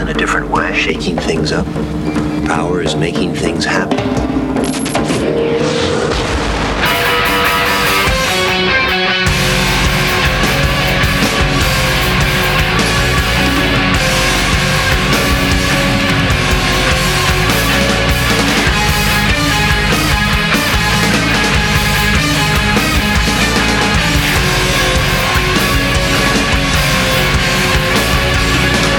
in a different way, shaking things up. Power is making things happen.